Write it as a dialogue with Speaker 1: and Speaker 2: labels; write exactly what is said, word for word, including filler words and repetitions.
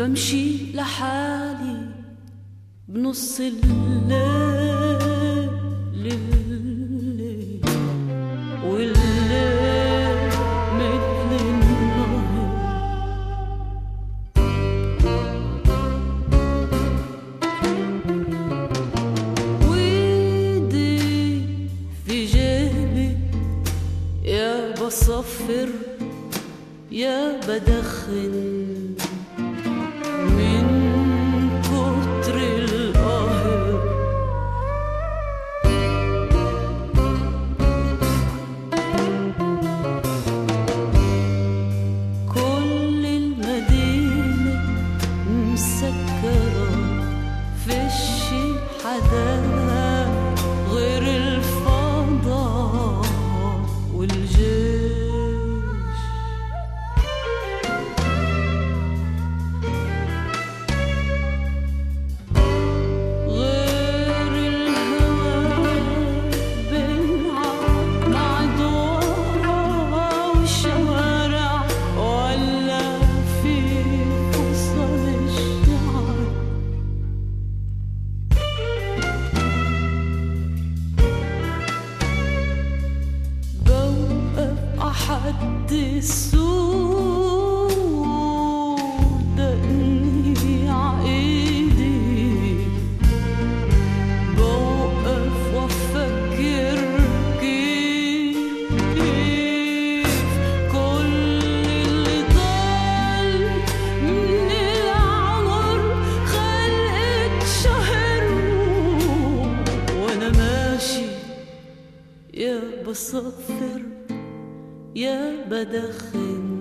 Speaker 1: بمشي لحالي بنص الليل الليل والليل مثل النهر. ويدي في جيبي يا بصفر يا بدخن من كتر القهر. كل المدينة مسكرة فيش حدا غير الفضاء والجيش. غير الهوى بنعم مع ضوء والشوارع ولا في فصل الشعر. بوقف أحد السوق دقني عايدي. بوقف وأفكر كيف كل اللي ضل من العمر خلقت شهر. وأنا ماشي يا بصفر يا بدخن